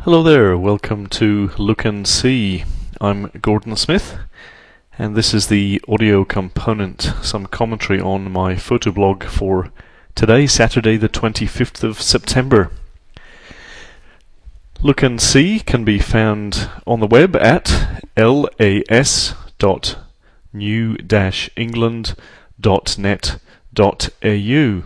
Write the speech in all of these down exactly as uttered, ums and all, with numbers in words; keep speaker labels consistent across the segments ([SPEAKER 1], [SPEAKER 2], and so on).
[SPEAKER 1] Hello there, welcome to Look and See. I'm Gordon Smith, and this is the audio component, some commentary on my photoblog for today, Saturday the twenty-fifth of September. Look and See can be found on the web at las dot new dash england dot net dot a u.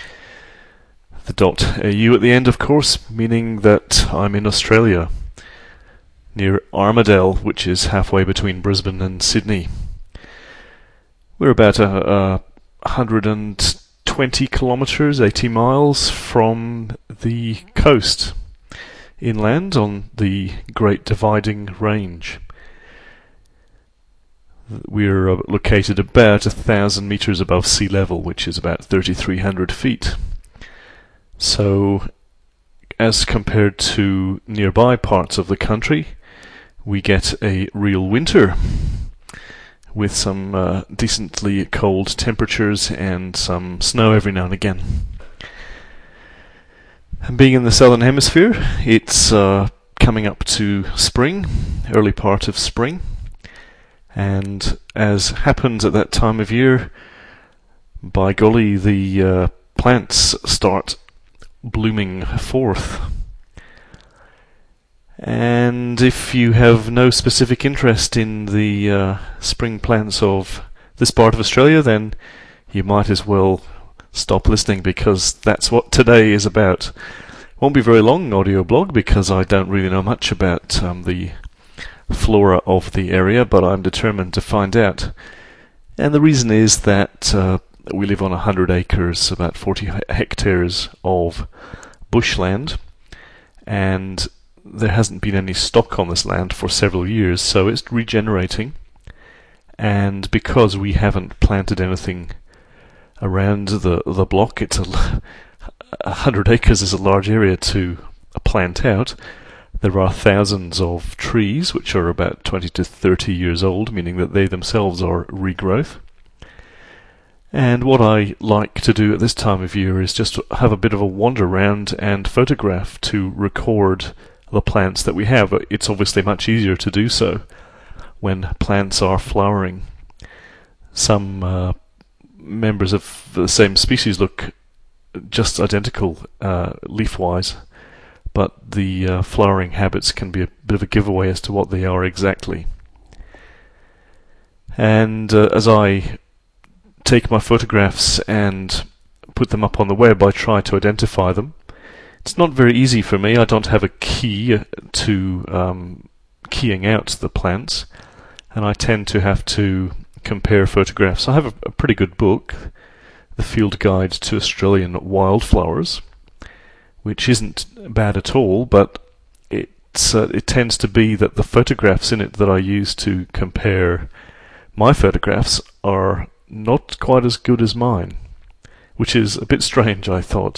[SPEAKER 1] The .au at the end, of course, meaning that I'm in Australia, near Armidale, which is halfway between Brisbane and Sydney. We're about a, a one hundred twenty kilometres, eighty miles from the coast, inland on the Great Dividing Range. We're uh, located about a thousand metres above sea level, which is about thirty-three hundred feet. So, as compared to nearby parts of the country, we get a real winter with some uh, decently cold temperatures and some snow every now and again. And being in the southern hemisphere, it's uh, coming up to spring, early part of spring, and as happens at that time of year, by golly, the uh, plants start blooming forth. And if you have no specific interest in the uh, spring plants of this part of Australia, then you might as well stop listening, because that's what today is about. Won't be very long audio blog, because I don't really know much about um, the flora of the area, but I'm determined to find out. And the reason is that uh, we live on one hundred acres, about forty hectares of bushland, and there hasn't been any stock on this land for several years, so it's regenerating. And because we haven't planted anything around the the block, it's a one hundred acres is a large area to plant out. There are thousands of trees which are about twenty to thirty years old, meaning that they themselves are regrowth. And what I like to do at this time of year is just to have a bit of a wander around and photograph to record the plants that we have. It's obviously much easier to do so when plants are flowering. Some uh, members of the same species look just identical uh, leaf-wise, but the uh, flowering habits can be a bit of a giveaway as to what they are exactly. And uh, as I take my photographs and put them up on the web, I try to identify them. It's not very easy for me. I don't have a key to um, keying out the plants, and I tend to have to compare photographs. I have a, a pretty good book, The Field Guide to Australian Wildflowers, which isn't bad at all, but it's, uh, it tends to be that the photographs in it that I use to compare my photographs are not quite as good as mine, which is a bit strange, I thought.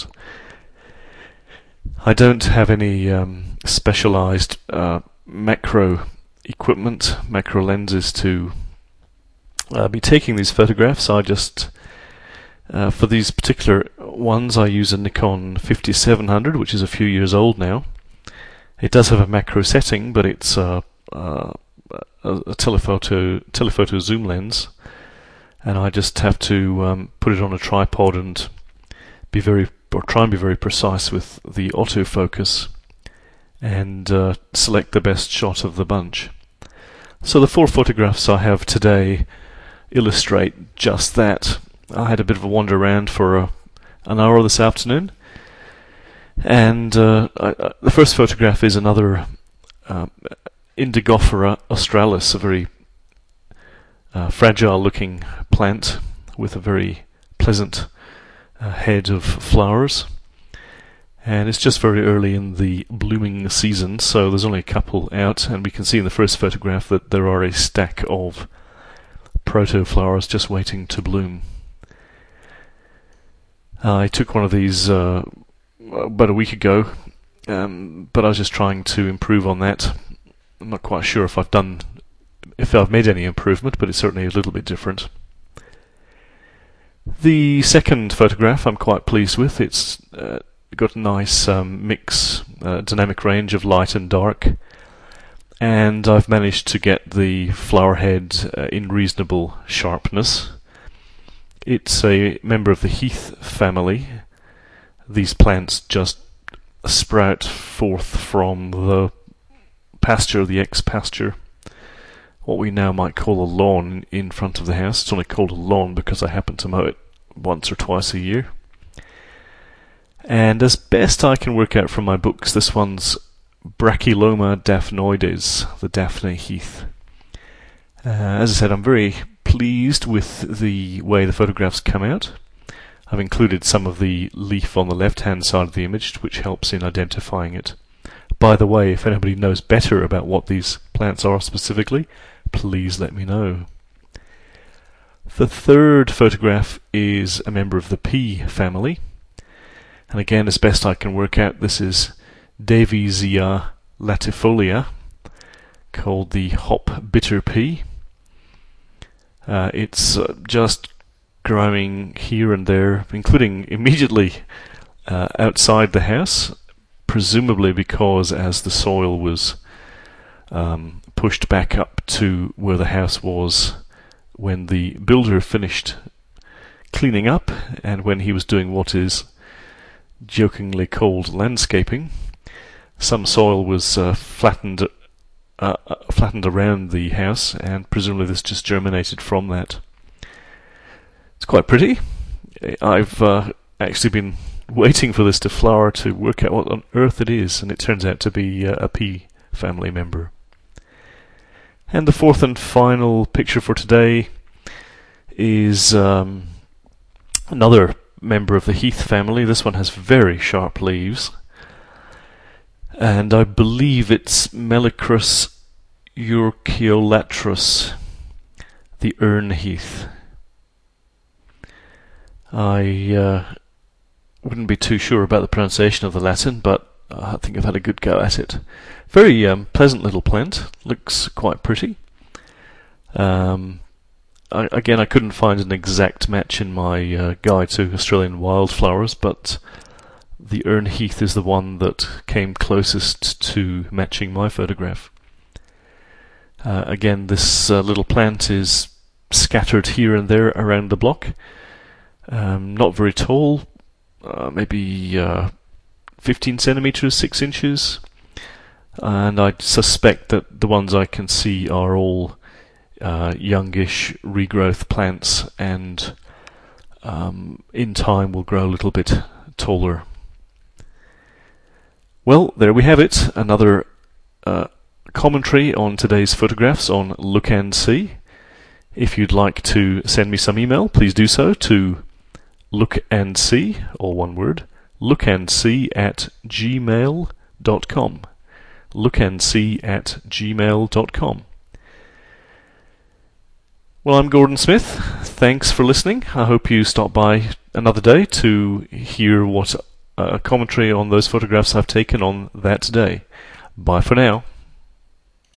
[SPEAKER 1] I don't have any um, specialized uh, macro equipment, macro lenses to uh, be taking these photographs. I just, uh, for these particular ones, I use a Nikon fifty-seven hundred, which is a few years old now. It does have a macro setting, but it's uh, uh, a, a telephoto telephoto zoom lens. And I just have to um, put it on a tripod and be very, or try and be very precise with the autofocus and uh, select the best shot of the bunch. So the four photographs I have today illustrate just that. I had a bit of a wander around for a, an hour this afternoon, and uh, I, I, the first photograph is another uh, Indigofera australis, a very Uh, fragile-looking plant with a very pleasant uh, head of flowers, and it's just very early in the blooming season, so there's only a couple out, and we can see in the first photograph that there are a stack of proto-flowers just waiting to bloom. I took one of these uh, about a week ago, um, but I was just trying to improve on that. I'm not quite sure if I've done if I've made any improvement, but it's certainly a little bit different. The second photograph I'm quite pleased with. It's uh, got a nice um, mix, uh, dynamic range of light and dark, and I've managed to get the flower head uh, in reasonable sharpness. It's a member of the heath family. These plants just sprout forth from the pasture, the ex-pasture, what we now might call a lawn in front of the house. It's only called a lawn because I happen to mow it once or twice a year. And as best I can work out from my books, this one's Brachyloma daphnoides, the Daphne heath. Uh, as I said, I'm very pleased with the way the photographs come out. I've included some of the leaf on the left-hand side of the image, which helps in identifying it. By the way, if anybody knows better about what these plants are specifically, please let me know. The third photograph is a member of the pea family. And again, as best I can work out, this is Daviesia latifolia, called the hop bitter pea. Uh, it's uh, just growing here and there, including immediately uh, outside the house, presumably because as the soil was um, pushed back up to where the house was when the builder finished cleaning up and when he was doing what is jokingly called landscaping, some soil was uh, flattened uh, flattened around the house, and presumably this just germinated from that. It's quite pretty. I've uh, actually been waiting for this to flower to work out what on earth it is, and it turns out to be uh, a pea family member. And the fourth and final picture for today is um, another member of the heath family. This one has very sharp leaves, and I believe it's Melicrus urceolatrus, the ern heath. I uh, wouldn't be too sure about the pronunciation of the Latin, but I think I've had a good go at it. Very um, pleasant little plant, looks quite pretty. Um, I, again, I couldn't find an exact match in my uh, guide to Australian wildflowers, but the ern heath is the one that came closest to matching my photograph. Uh, again, this uh, little plant is scattered here and there around the block. Um, not very tall, uh, maybe uh, fifteen centimeters, six inches, and I suspect that the ones I can see are all uh, youngish regrowth plants, and um, in time will grow a little bit taller. Well, there we have it, another uh, commentary on today's photographs on Look and See. If you'd like to send me some email, please do so to lookandsee, all one word, lookandsee at gmail dot com. lookandsee at gmail dot com. Well, I'm Gordon Smith. Thanks for listening. I hope you stop by another day to hear what a commentary on those photographs I've taken on that day. Bye for now.